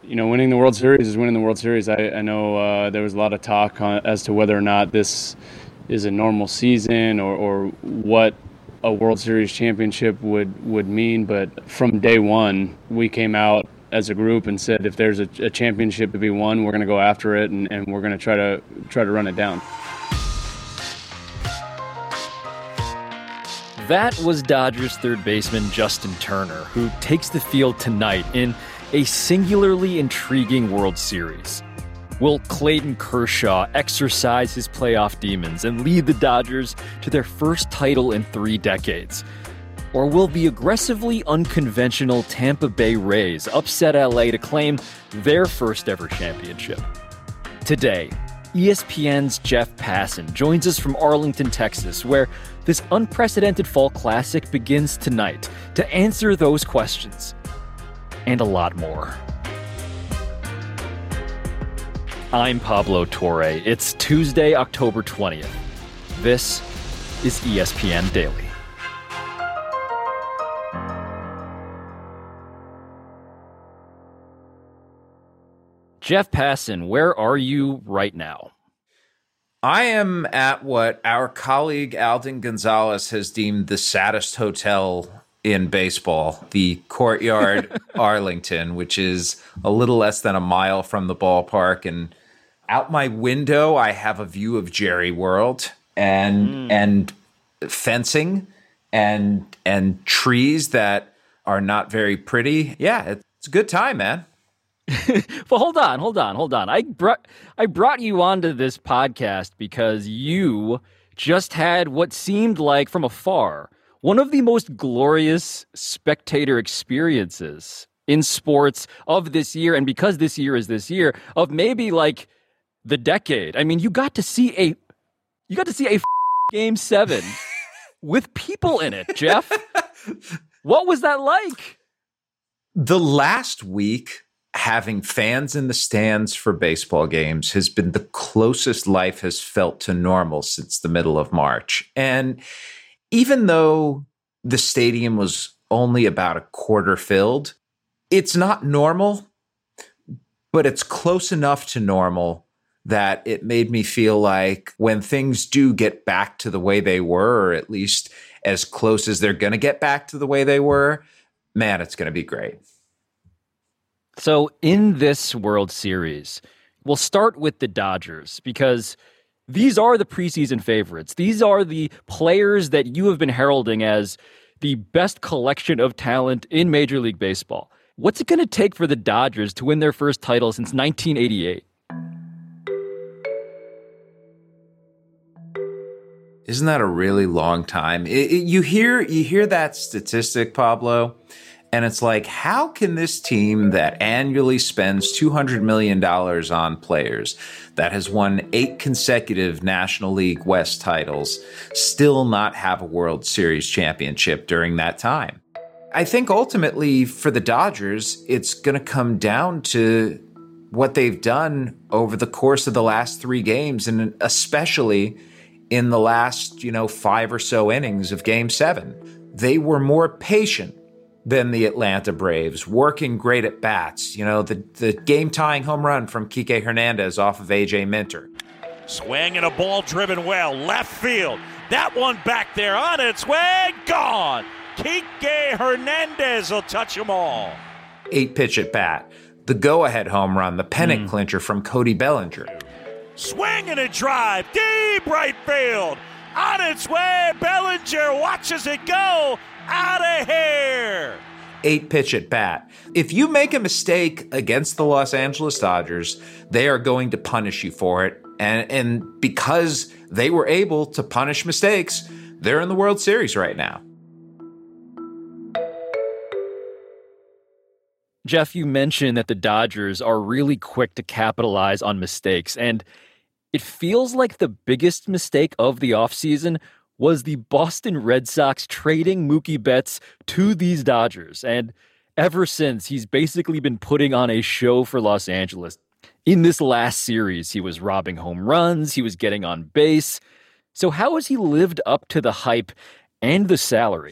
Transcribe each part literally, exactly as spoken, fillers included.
you know, winning the World Series is winning the World Series. I, I know uh, there was a lot of talk on, as to whether or not this is a normal season or, or what a World Series championship would, would mean. But from day one, we came out as a group and said, if there's a, a championship to be won, we're going to go after it, and, and we're going to try to try to run it down. That was Dodgers third baseman Justin Turner, who takes the field tonight in a singularly intriguing World Series. Will Clayton Kershaw exercise his playoff demons and lead the Dodgers to their first title in three decades? Or will the aggressively unconventional Tampa Bay Rays upset L A to claim their first ever championship? Today, E S P N's Jeff Passan joins us from Arlington, Texas, where this unprecedented fall classic begins tonight to answer those questions and a lot more. I'm Pablo Torre. It's Tuesday, October twentieth. This is E S P N Daily. Jeff Passan, where are you right now? I am at what our colleague Alden Gonzalez has deemed the saddest hotel in baseball, the Courtyard Arlington, which is a little less than a mile from the ballpark. And out my window, I have a view of Jerry World and mm. and fencing and and trees that are not very pretty. Yeah, it's a good time, man. Well, hold on, hold on, hold on. I brought I brought you onto this podcast because you just had what seemed like, from afar, one of the most glorious spectator experiences in sports of this year, and because this year is this year, of maybe like the decade. I mean, you got to see a you got to see a game seven with people in it, Jeff. What was that like? The last week, having fans in the stands for baseball games has been the closest life has felt to normal since the middle of March. And even though the stadium was only about a quarter filled, it's not normal, but it's close enough to normal that it made me feel like when things do get back to the way they were, or at least as close as they're going to get back to the way they were, man, it's going to be great. So in this World Series, we'll start with the Dodgers because these are the preseason favorites. These are the players that you have been heralding as the best collection of talent in Major League Baseball. What's it going to take for the Dodgers to win their first title since nineteen eighty-eight? Isn't that a really long time? It, it, you hear you hear that statistic, Pablo, and it's like, how can this team that annually spends two hundred million dollars on players, that has won eight consecutive National League West titles, still not have a World Series championship during that time? I think ultimately for the Dodgers, it's going to come down to what they've done over the course of the last three games, and especially in the last, you know, five or so innings of Game seven. They were more patient than the Atlanta Braves, working great at bats. You know, the, the game-tying home run from Kike Hernandez off of A J Minter. Swing and a ball driven well, left field. That one back there on its way, gone. Kike Hernandez will touch them all. Eight pitch at bat. The go-ahead home run, the pennant mm. clincher from Cody Bellinger. Swing and a drive, deep right field. On its way, Bellinger watches it go. Out of here. Eight pitch at bat. If you make a mistake against the Los Angeles Dodgers, they are going to punish you for it. And, and because they were able to punish mistakes, they're in the World Series right now. Jeff, you mentioned that the Dodgers are really quick to capitalize on mistakes, and it feels like the biggest mistake of the offseason was the Boston Red Sox trading Mookie Betts to these Dodgers. And ever since, he's basically been putting on a show for Los Angeles. In this last series, he was robbing home runs, he was getting on base. So how has he lived up to the hype and the salary?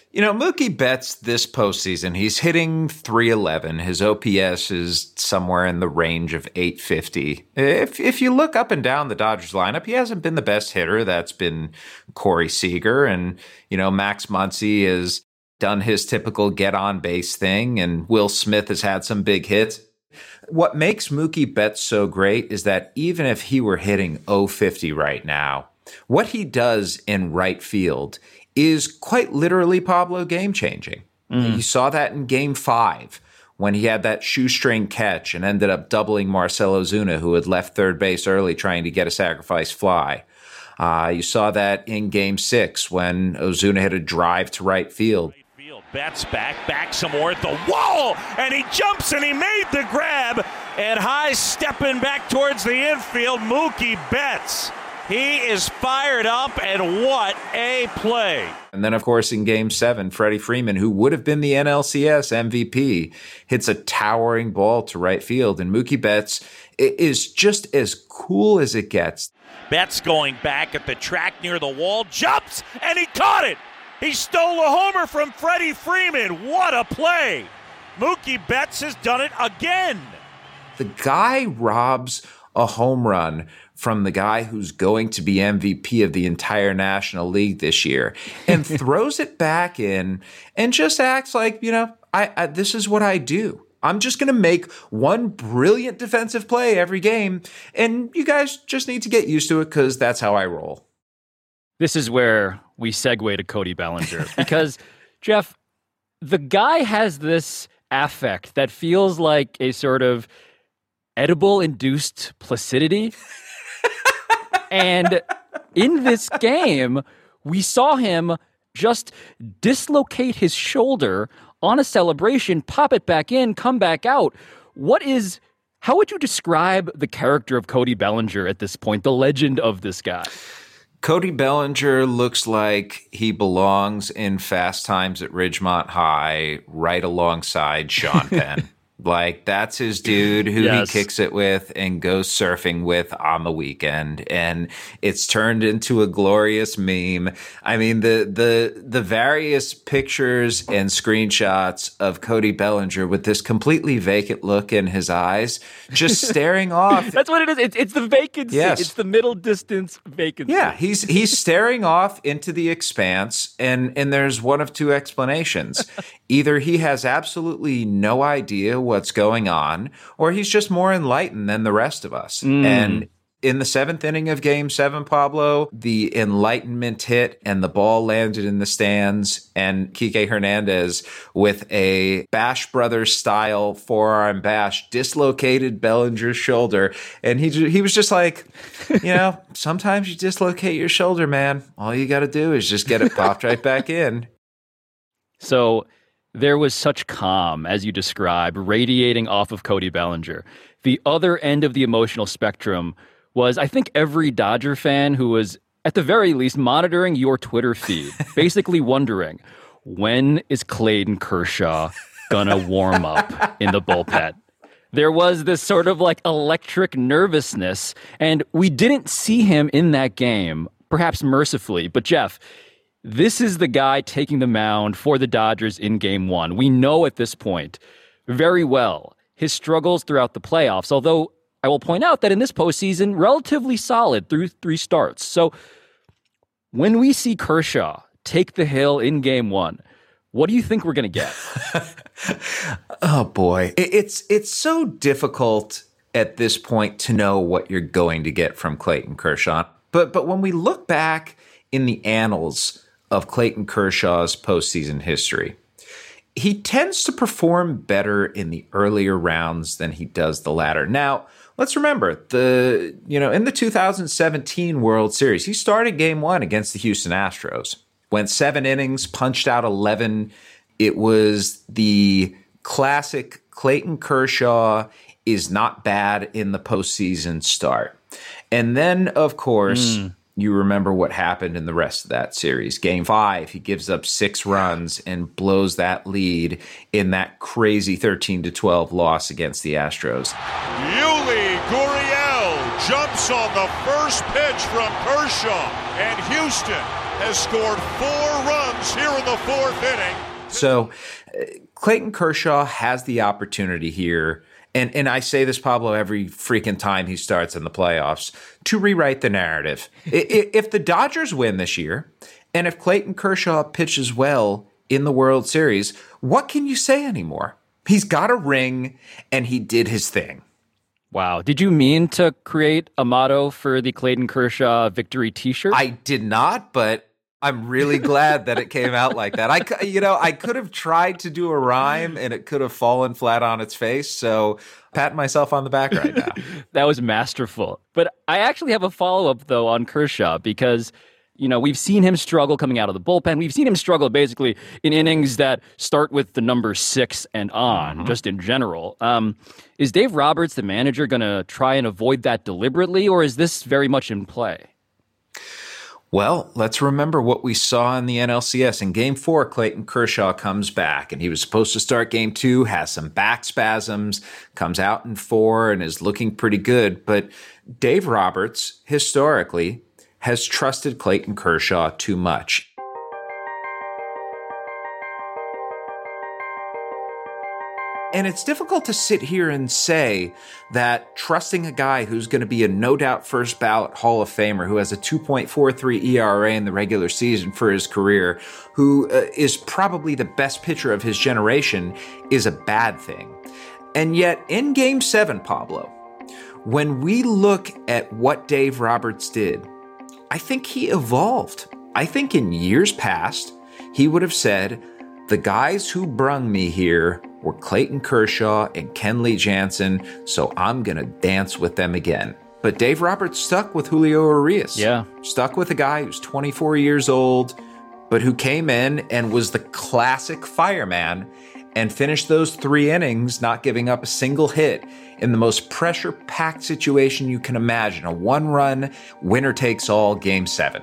You know, Mookie Betts this postseason, he's hitting three eleven. His O P S is somewhere in the range of eight fifty. If if you look up and down the Dodgers lineup, he hasn't been the best hitter. That's been Corey Seager. And, you know, Max Muncy has done his typical get-on-base thing, and Will Smith has had some big hits. What makes Mookie Betts so great is that even if he were hitting oh fifty right now, what he does in right field is quite literally, Pablo, game-changing. Mm. You saw that in Game five when he had that shoestring catch and ended up doubling Marcell Ozuna, who had left third base early trying to get a sacrifice fly. Uh, you saw that in Game six when Ozuna hit a drive to right field. Betts back, back some more at the wall, and he jumps and he made the grab, and high stepping back towards the infield, Mookie Betts. He is fired up, and what a play. And then, of course, in Game seven, Freddie Freeman, who would have been the N L C S M V P, hits a towering ball to right field. And Mookie Betts is just as cool as it gets. Betts going back at the track near the wall, jumps, and he caught it. He stole a homer from Freddie Freeman. What a play. Mookie Betts has done it again. The guy robs a home run from the guy who's going to be M V P of the entire National League this year and throws it back in and just acts like, you know, I, I this is what I do. I'm just going to make one brilliant defensive play every game, and you guys just need to get used to it because that's how I roll. This is where we segue to Cody Bellinger because, Jeff, the guy has this affect that feels like a sort of edible-induced placidity. And in this game, we saw him just dislocate his shoulder on a celebration, pop it back in, come back out. What is, how would you describe the character of Cody Bellinger at this point, the legend of this guy? Cody Bellinger looks like he belongs in Fast Times at Ridgemont High right alongside Sean Penn. Like, that's his dude who yes. he kicks it with and goes surfing with on the weekend. And it's turned into a glorious meme. I mean, the the the various pictures and screenshots of Cody Bellinger with this completely vacant look in his eyes, just staring off. That's what it is. It's, it's the vacancy. Yes. It's the middle distance vacancy. Yeah, he's he's staring off into the expanse, and, and there's one of two explanations. Either he has absolutely no idea what's going on, or he's just more enlightened than the rest of us. Mm. And in the seventh inning of Game seven, Pablo, the enlightenment hit and the ball landed in the stands, and Kike Hernandez with a Bash Brothers style forearm bash dislocated Bellinger's shoulder. And he he was just like, you know, sometimes you dislocate your shoulder, man. All you got to do is just get it popped right back in. So there was such calm, as you describe, radiating off of Cody Bellinger. The other end of the emotional spectrum was, I think, every Dodger fan who was, at the very least, monitoring your Twitter feed, basically wondering, when is Clayton Kershaw gonna warm up in the bullpen? There was this sort of like electric nervousness, and we didn't see him in that game, perhaps mercifully. But Jeff, this is the guy taking the mound for the Dodgers in Game one. We know at this point very well his struggles throughout the playoffs, although I will point out that in this postseason, relatively solid through three starts. So when we see Kershaw take the hill in Game one, what do you think we're going to get? Oh, boy. It's, it's so difficult at this point to know what you're going to get from Clayton Kershaw. But, but when we look back in the annals of Clayton Kershaw's postseason history, he tends to perform better in the earlier rounds than he does the latter. Now, let's remember, the you know in the two thousand seventeen World Series, he started Game one against the Houston Astros, went seven innings, punched out eleven. It was the classic Clayton Kershaw is not bad in the postseason start. And then, of course, mm. you remember what happened in the rest of that series. Game five, he gives up six runs and blows that lead in that crazy thirteen to twelve loss against the Astros. Yuli Gurriel jumps on the first pitch from Kershaw, and Houston has scored four runs here in the fourth inning. So uh, Clayton Kershaw has the opportunity here, and, and I say this, Pablo, every freaking time he starts in the playoffs, to rewrite the narrative. If the Dodgers win this year, and if Clayton Kershaw pitches well in the World Series, what can you say anymore? He's got a ring, and he did his thing. Wow. Did you mean to create a motto for the Clayton Kershaw victory t-shirt? I did not, but I'm really glad that it came out like that. I, you know, I could have tried to do a rhyme and it could have fallen flat on its face. So patting myself on the back right now. That was masterful. But I actually have a follow-up, though, on Kershaw because, you know, we've seen him struggle coming out of the bullpen. We've seen him struggle basically in innings that start with the number six and on, mm-hmm. just in general. Um, is Dave Roberts, the manager, going to try and avoid that deliberately, or is this very much in play? Well, let's remember what we saw in the N L C S. In Game four, Clayton Kershaw comes back, and he was supposed to start Game two, has some back spasms, comes out in four, and is looking pretty good. But Dave Roberts, historically, has trusted Clayton Kershaw too much. And it's difficult to sit here and say that trusting a guy who's going to be a no-doubt first ballot Hall of Famer, who has a two point four three E R A in the regular season for his career, who uh, is probably the best pitcher of his generation, is a bad thing. And yet in Game seven, Pablo, when we look at what Dave Roberts did, I think he evolved. I think in years past, he would have said, the guys who brung me here were Clayton Kershaw and Kenley Jansen, so I'm going to dance with them again. But Dave Roberts stuck with Julio Urias. Yeah. Stuck with a guy who's twenty-four years old, but who came in and was the classic fireman and finished those three innings not giving up a single hit in the most pressure-packed situation you can imagine. A one-run, winner-takes-all Game seven.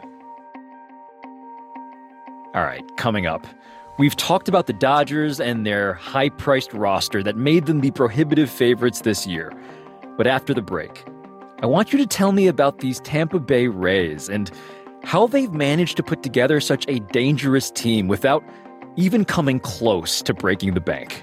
All right, coming up. We've talked about the Dodgers and their high-priced roster that made them the prohibitive favorites this year. But after the break, I want you to tell me about these Tampa Bay Rays and how they've managed to put together such a dangerous team without even coming close to breaking the bank.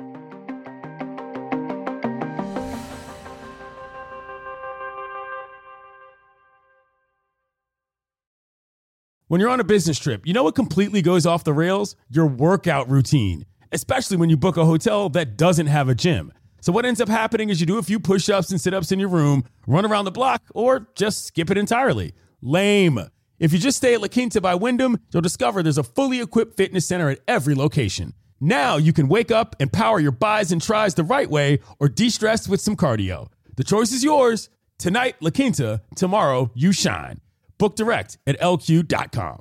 When you're on a business trip, you know what completely goes off the rails? Your workout routine, especially when you book a hotel that doesn't have a gym. So what ends up happening is you do a few push-ups and sit-ups in your room, run around the block, or just skip it entirely. Lame. If you just stay at La Quinta by Wyndham, you'll discover there's a fully equipped fitness center at every location. Now you can wake up and power your buys and tries the right way or de-stress with some cardio. The choice is yours. Tonight, La Quinta. Tomorrow, you shine. Book direct at L Q dot com.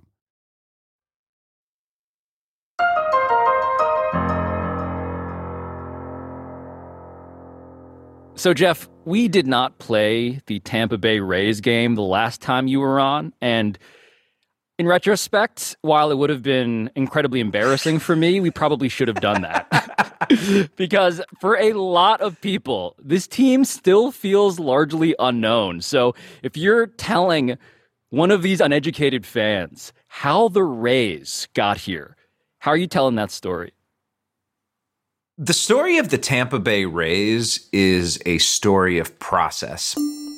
So, Jeff, we did not play the Tampa Bay Rays game the last time you were on. And in retrospect, while it would have been incredibly embarrassing for me, we probably should have done that. Because for a lot of people, this team still feels largely unknown. So if you're telling one of these uneducated fans how the Rays got here, how are you telling that story? The story of the Tampa Bay Rays is a story of process.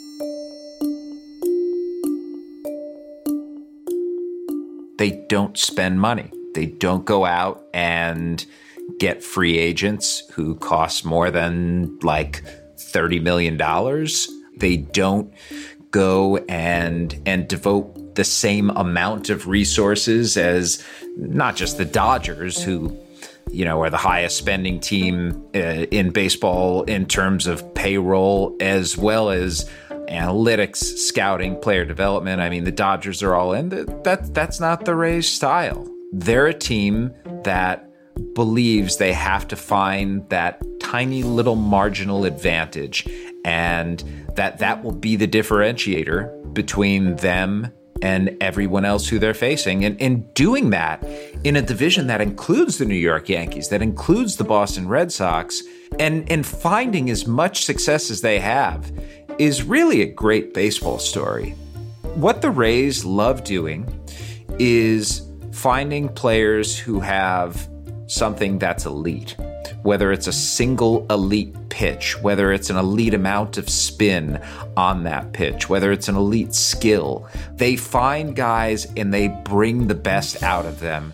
They don't spend money. They don't go out and get free agents who cost more than like thirty million dollars. They don't go and and devote the same amount of resources as not just the Dodgers, who, you know, are the highest spending team uh, in baseball in terms of payroll, as well as analytics, scouting, player development. I mean, the Dodgers are all in. That that's not the Rays' style. They're a team that believes they have to find that tiny little marginal advantage, and that that will be the differentiator between them and everyone else who they're facing. And in doing that in a division that includes the New York Yankees, that includes the Boston Red Sox, and, and finding as much success as they have is really a great baseball story. What the Rays love doing is finding players who have something that's elite, whether it's a single elite pitch, whether it's an elite amount of spin on that pitch, whether it's an elite skill. They find guys and they bring the best out of them.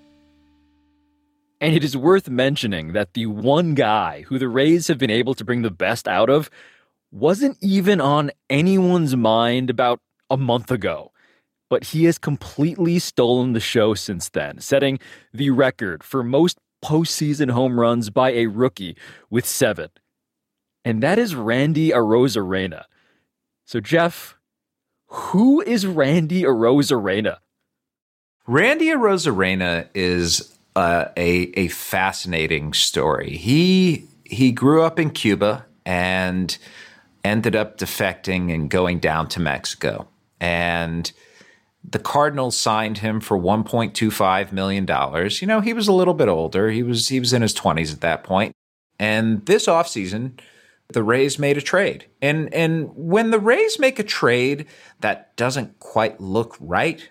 And it is worth mentioning that the one guy who the Rays have been able to bring the best out of wasn't even on anyone's mind about a month ago. But he has completely stolen the show since then, setting the record for most postseason home runs by a rookie with seven. And that is Randy Arozarena. So, Jeff, who is Randy Arozarena? Randy Arozarena is uh, a a fascinating story. He he grew up in Cuba and ended up defecting and going down to Mexico. And the Cardinals signed him for one point two five million dollars. You know, he was a little bit older. He was he was in his twenties at that point. And this offseason, the Rays made a trade. And and when the Rays make a trade that doesn't quite look right,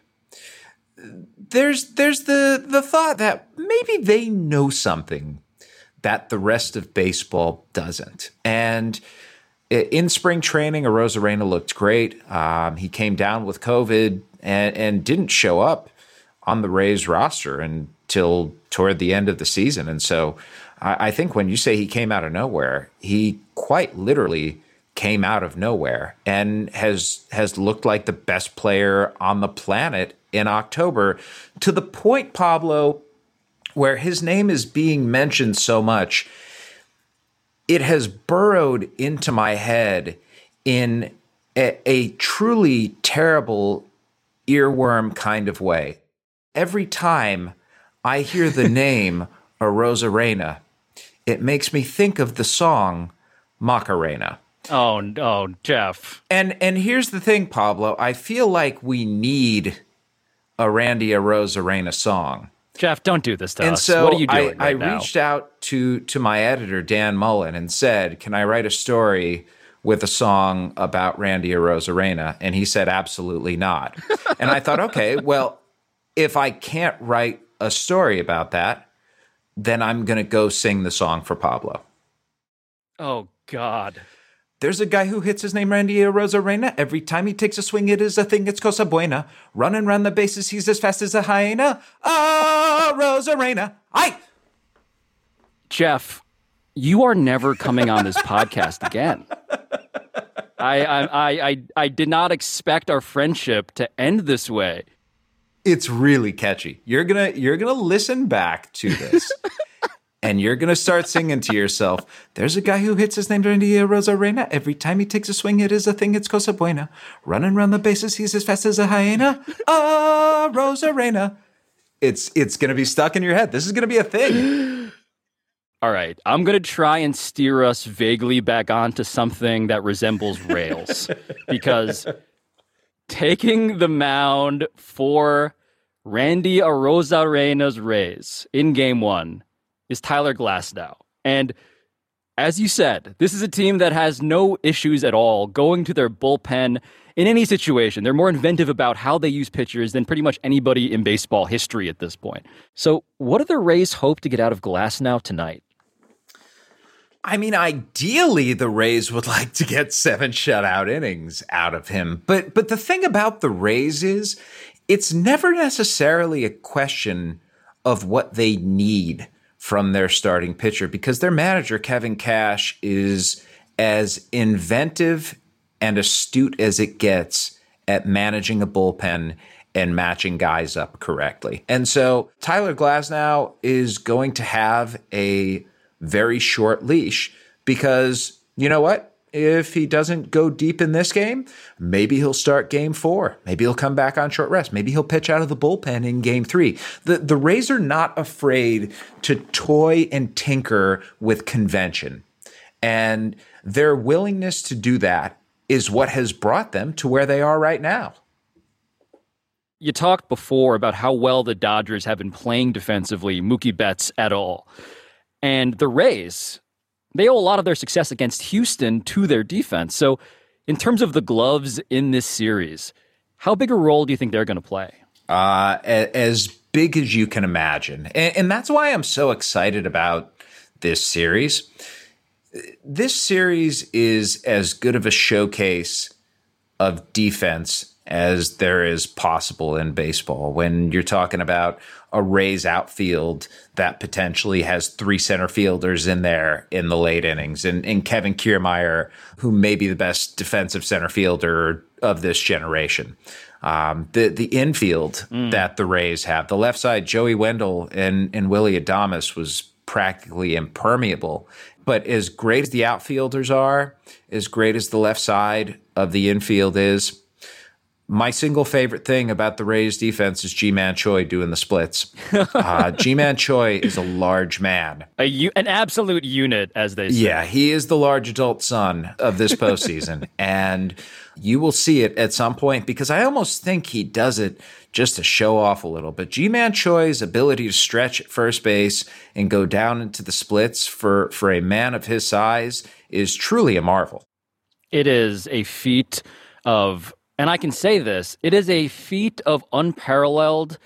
there's there's the the thought that maybe they know something that the rest of baseball doesn't. And in spring training, Arozarena looked great. Um, he came down with COVID and, and didn't show up on the Rays roster until toward the end of the season. And so I, I think when you say he came out of nowhere, he quite literally came out of nowhere and has has looked like the best player on the planet in October, to the point, Pablo, where his name is being mentioned so much, it has burrowed into my head in a, a truly terrible earworm kind of way. Every time I hear the name Arozarena, it makes me think of the song Macarena. Oh, no, Jeff. And and here's the thing, Pablo. I feel like we need a Randy Arozarena song. Jeff, don't do this to and us. So what are you doing I, right I now? reached out to to my editor, Dan Mullen, and said, can I write a story with a song about Randy Arozarena? And he said, absolutely not. And I thought, okay, well, if I can't write a story about that, then I'm going to go sing the song for Pablo. Oh, God. There's a guy who hits his name Randy Arozarena. Every time he takes a swing, it is a thing, it's cosa buena. Running around the bases, he's as fast as a hyena. Arozarena. Aye! Jeff, you are never coming on this podcast again. I, I, I, I, I did not expect our friendship to end this way. It's really catchy. You're gonna you're gonna listen back to this, and you're gonna start singing to yourself. There's a guy who hits his name Randy Arozarena. Every time he takes a swing, it is a thing. It's cosa buena. Running around the bases, he's as fast as a hyena. Arozarena. It's it's gonna be stuck in your head. This is gonna be a thing. All right, I'm going to try and steer us vaguely back onto something that resembles rails, because taking the mound for Randy Arozarena's Rays in game one is Tyler Glasnow. And as you said, this is a team that has no issues at all going to their bullpen in any situation. They're more inventive about how they use pitchers than pretty much anybody in baseball history at this point. So what do the Rays hope to get out of Glasnow tonight? I mean, ideally, the Rays would like to get seven shutout innings out of him. But but the thing about the Rays is it's never necessarily a question of what they need from their starting pitcher, because their manager, Kevin Cash, is as inventive and astute as it gets at managing a bullpen and matching guys up correctly. And so Tyler Glasnow is going to have a very short leash, because you know what? If he doesn't go deep in this game, maybe he'll start game four. Maybe he'll come back on short rest. Maybe he'll pitch out of the bullpen in game three. The, the Rays are not afraid to toy and tinker with convention. And their willingness to do that is what has brought them to where they are right now. You talked before about how well the Dodgers have been playing defensively, Mookie Betts et al. And the Rays, they owe a lot of their success against Houston to their defense. So in terms of the gloves in this series, how big a role do you think they're going to play? uh, as big as you can imagine. And, and that's why I'm so excited about this series. This series is as good of a showcase of defense as there is possible in baseball. When you're talking about a Rays outfield that potentially has three center fielders in there in the late innings, and, and Kevin Kiermaier, who may be the best defensive center fielder of this generation. Um, the the infield mm. that the Rays have, the left side, Joey Wendell and, and Willy Adames was practically impermeable. But as great as the outfielders are, as great as the left side of the infield is, my single favorite thing about the Rays defense is Ji-Man Choi doing the splits. Uh, Ji-Man Choi is a large man. A u- an absolute unit, as they say. Yeah, he is the large adult son of this postseason. And you will see it at some point, because I almost think he does it just to show off a little. But Ji-Man Choi's ability to stretch at first base and go down into the splits for, for a man of his size is truly a marvel. It is a feat of... And I can say this, it is a feat of unparalleled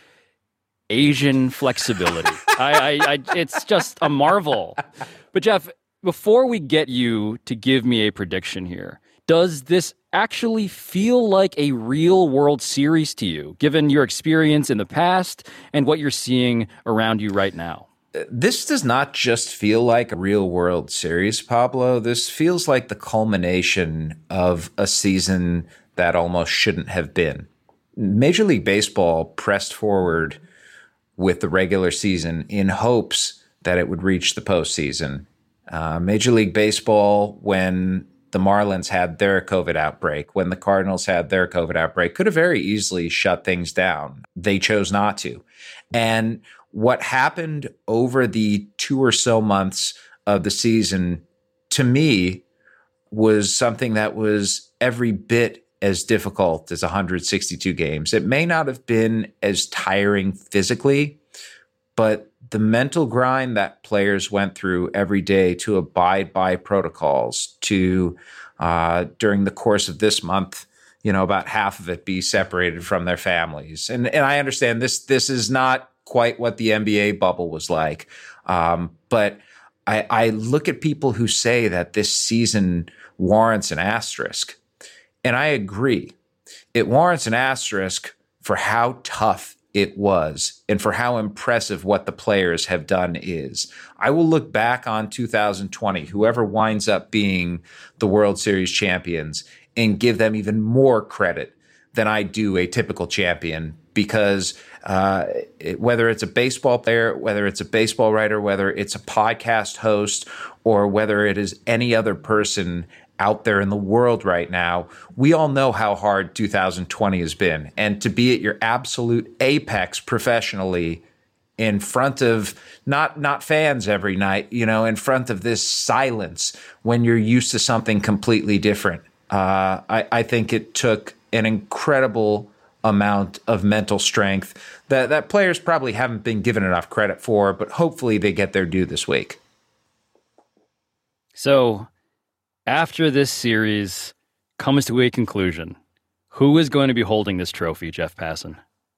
Asian flexibility. I, I, I, it's just a marvel. But Jeff, before we get you to give me a prediction here, does this actually feel like a real World Series to you, given your experience in the past and what you're seeing around you right now? This does not just feel like a real World Series, Pablo. This feels like the culmination of a season that almost shouldn't have been. Major League Baseball pressed forward with the regular season in hopes that it would reach the postseason. Uh, Major League Baseball, when the Marlins had their COVID outbreak, when the Cardinals had their COVID outbreak, could have very easily shut things down. They chose not to. And what happened over the two or so months of the season, to me, was something that was every bit as difficult as one hundred sixty-two games. It may not have been as tiring physically, but the mental grind that players went through every day to abide by protocols, to uh, during the course of this month, you know, about half of it be separated from their families. And and I understand this this is not quite what the N B A bubble was like, um, but I, I look at people who say that this season warrants an asterisk. And I agree. It warrants an asterisk for how tough it was and for how impressive what the players have done is. I will look back on two thousand twenty, whoever winds up being the World Series champions, and give them even more credit than I do a typical champion, because uh, it, whether it's a baseball player, whether it's a baseball writer, whether it's a podcast host, or whether it is any other person out there in the world right now, we all know how hard two thousand twenty has been. And to be at your absolute apex professionally in front of not not fans every night, you know, in front of this silence when you're used to something completely different. Uh, I, I think it took an incredible amount of mental strength that, that players probably haven't been given enough credit for, but hopefully they get their due this week. So, after this series comes to a conclusion, who is going to be holding this trophy, Jeff Passan?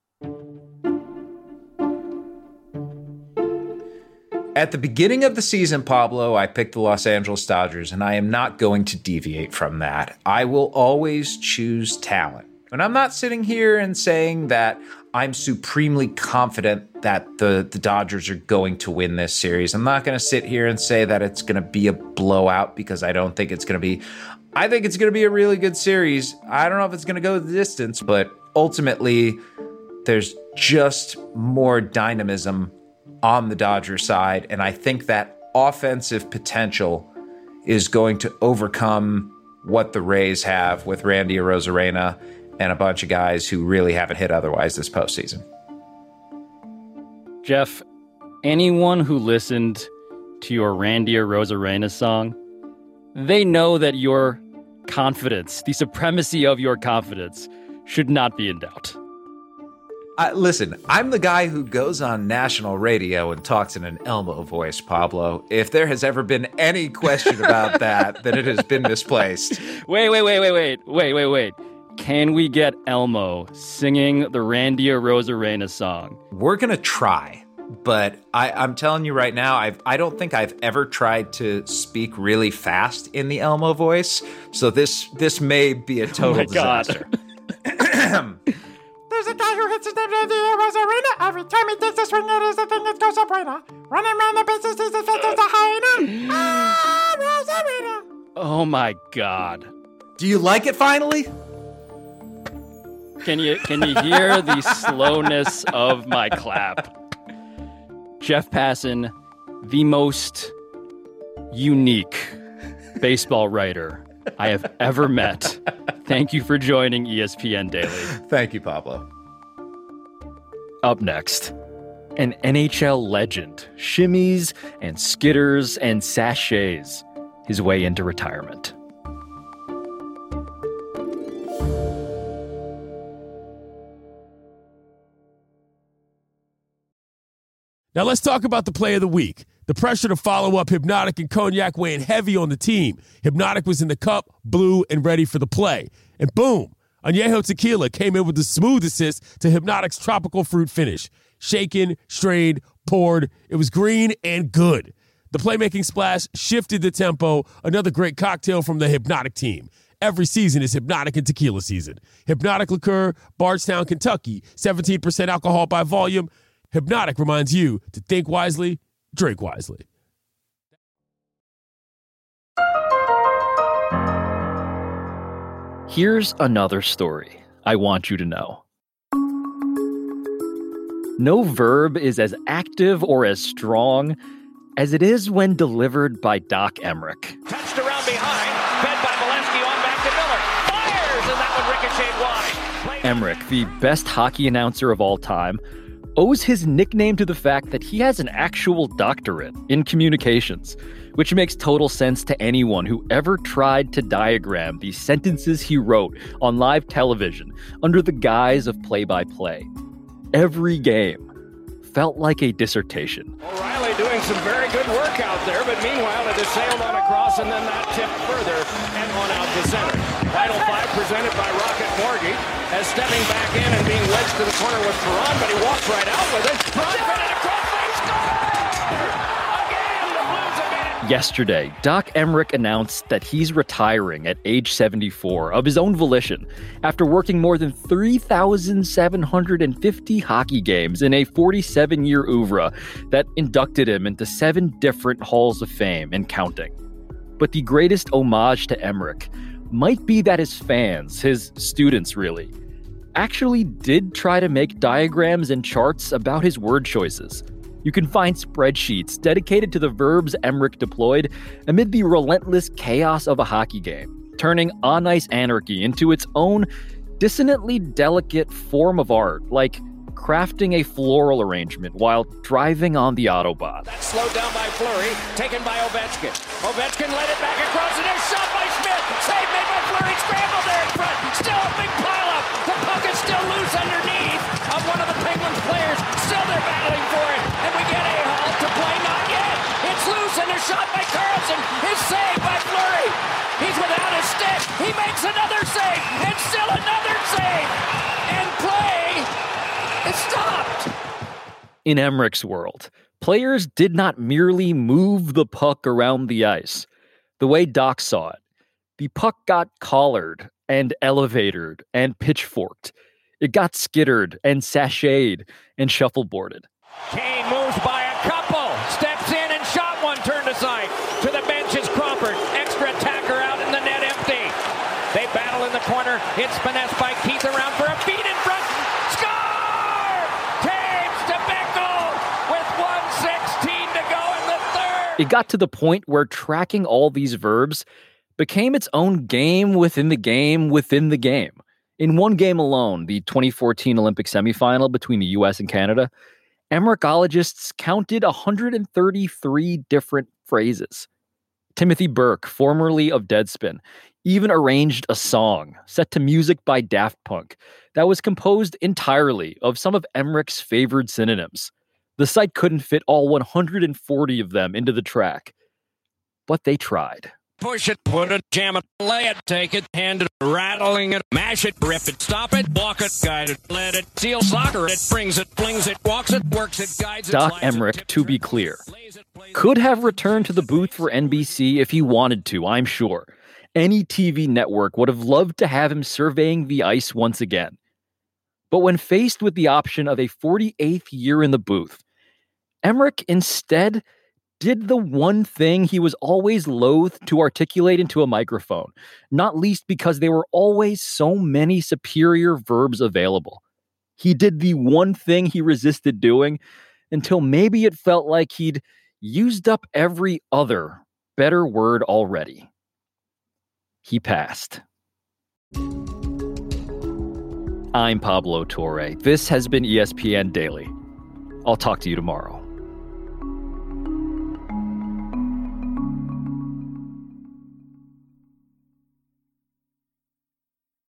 At the beginning of the season, Pablo, I picked the Los Angeles Dodgers, and I am not going to deviate from that. I will always choose talent. And I'm not sitting here and saying that I'm supremely confident that the, the Dodgers are going to win this series. I'm not going to sit here and say that it's going to be a blowout, because I don't think it's going to be. I think it's going to be a really good series. I don't know if it's going to go the distance, but ultimately there's just more dynamism on the Dodgers side. And I think that offensive potential is going to overcome what the Rays have with Randy Arozarena and a bunch of guys who really haven't hit otherwise this postseason. Jeff, anyone who listened to your Randy Arozarena song, they know that your confidence, the supremacy of your confidence, should not be in doubt. Uh, listen, I'm the guy who goes on national radio and talks in an Elmo voice, Pablo. If there has ever been any question about that, then it has been misplaced. Wait, wait, wait, wait, wait, wait, wait, wait. can we get Elmo singing the Randy Arozarena song? We're going to try, but I, I'm telling you right now, I've, I don't think I've ever tried to speak really fast in the Elmo voice, so this this may be a total oh my disaster. God. There's a guy who hits his name in the Arozarena. Every time he takes a swing, it is the thing that goes up right now. Running around the bases, he's the fence of the hyena. Arozarena. Oh my God. Do you like it finally? Can you can you hear the slowness of my clap? Jeff Passan, the most unique baseball writer I have ever met. Thank you for joining E S P N Daily. Thank you, Pablo. Up next, an N H L legend shimmies and skitters and sachets his way into retirement. Now let's talk about the play of the week. The pressure to follow up Hypnotic and Cognac weighing heavy on the team. Hypnotic was in the cup, blue, and ready for the play. And boom, Añejo Tequila came in with the smooth assist to Hypnotic's tropical fruit finish. Shaken, strained, poured. It was green and good. The playmaking splash shifted the tempo. Another great cocktail from the Hypnotic team. Every season is Hypnotic and Tequila season. Hypnotic Liqueur, Bardstown, Kentucky. seventeen percent alcohol by volume. Hypnotic reminds you to think wisely, drink wisely. Here's another story I want you to know. No verb is as active or as strong as it is when delivered by Doc Emrick. Touched around behind, fed by Valensky on back to Miller. Fires, and that one ricocheted wide. Emrick, the best hockey announcer of all time, owes his nickname to the fact that he has an actual doctorate in communications, which makes total sense to anyone who ever tried to diagram the sentences he wrote on live television under the guise of play-by-play. Every game felt like a dissertation. O'Reilly doing some very good work out there, but meanwhile it has sailed on across and then that tipped further and on out to center. Final five presented by Rocket Morgie as stepping back in and being wedged to the corner with Perron, but he walks right out with it. Perron fed it across, they score! Again, the Blues have made it. Yesterday, Doc Emrick announced that he's retiring at age seventy-four of his own volition after working more than three thousand seven hundred fifty hockey games in a forty-seven-year oeuvre that inducted him into seven different halls of fame and counting. But the greatest homage to Emrick might be that his fans, his students really, actually did try to make diagrams and charts about his word choices. You can find spreadsheets dedicated to the verbs Emrick deployed amid the relentless chaos of a hockey game, turning on-ice anarchy into its own dissonantly delicate form of art, like crafting a floral arrangement while driving on the Autobahn. That's slowed down by Fleury, taken by Ovechkin. Ovechkin led it back across, and there's shot by Schmidt. Save made by Fleury, scrambled there in front. Still a big pileup. The puck is still loose underneath of one of the Penguins players. Still they're battling for it, and we get a halt to play. Not yet. It's loose, and there's shot by Carlson. His save by Fleury. He's without his stick. He makes another save, and still another save. And play is stopped. In Emrick's world, players did not merely move the puck around the ice. The way Doc saw it, the puck got collared and elevated and pitchforked. It got skittered and sashayed and shuffleboarded. Kane moves by a couple, steps in and shot one turned aside. To the bench is Crawford. Extra attacker out in the net empty. They battle in the corner. It's finessed by Keith around for a feed in front. Score! Taves to Beckel with one sixteen to go in the third. It got to the point where tracking all these verbs became its own game within the game within the game. In one game alone, the twenty fourteen Olympic semifinal between the U S and Canada, Emrickologists counted one hundred thirty-three different phrases. Timothy Burke, formerly of Deadspin, even arranged a song set to music by Daft Punk that was composed entirely of some of Emrick's favored synonyms. The site couldn't fit all one hundred forty of them into the track, but they tried. Push it, put it, jam it, lay it, take it, hand it, rattling it, mash it, rip it, stop it, walk it, guide it, let it, seal soccer it, brings it, flings it, walks it, works it, guides it. Doc Emmerich, to be clear, could have returned to the booth for N B C if he wanted to, I'm sure. Any T V network would have loved to have him surveying the ice once again. But when faced with the option of a forty-eighth year in the booth, Emmerich instead did the one thing he was always loath to articulate into a microphone, not least because there were always so many superior verbs available. He did the one thing he resisted doing until maybe it felt like he'd used up every other better word already. He passed. I'm Pablo Torre. This has been E S P N Daily. I'll talk to you tomorrow.